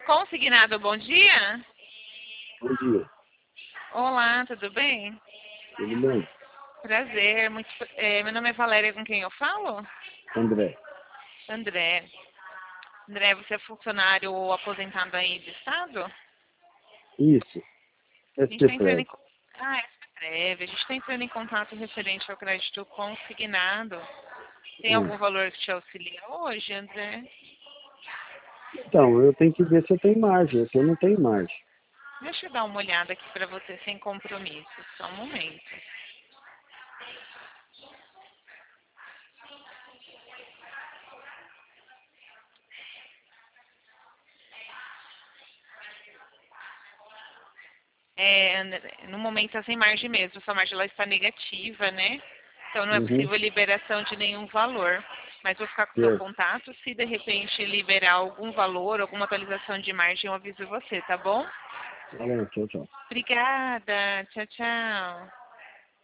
Consignado, bom dia. Bom dia, Olá, tudo bem? tudo bem? Prazer. Meu nome é Valéria, com quem eu falo? André, André. André, você é funcionário aposentado aí do Estado? isso, A gente está entrando SPPREV. em... Ah, é breve. A gente está entrando em contato referente ao crédito consignado. Tem algum valor que te auxilia hoje, André? Então, eu tenho que ver se eu tenho margem, se eu não tenho margem. Deixa eu dar uma olhada aqui para você sem compromisso. Só um momento. No momento está sem margem mesmo, sua margem ela está negativa, né? Então não é Uhum, possível liberação de nenhum valor. Mas vou ficar com o seu certo. contato, se de repente liberar algum valor, alguma atualização de margem, eu aviso você, tá bom? Tá bom, tchau, tchau. Obrigada, tchau, tchau.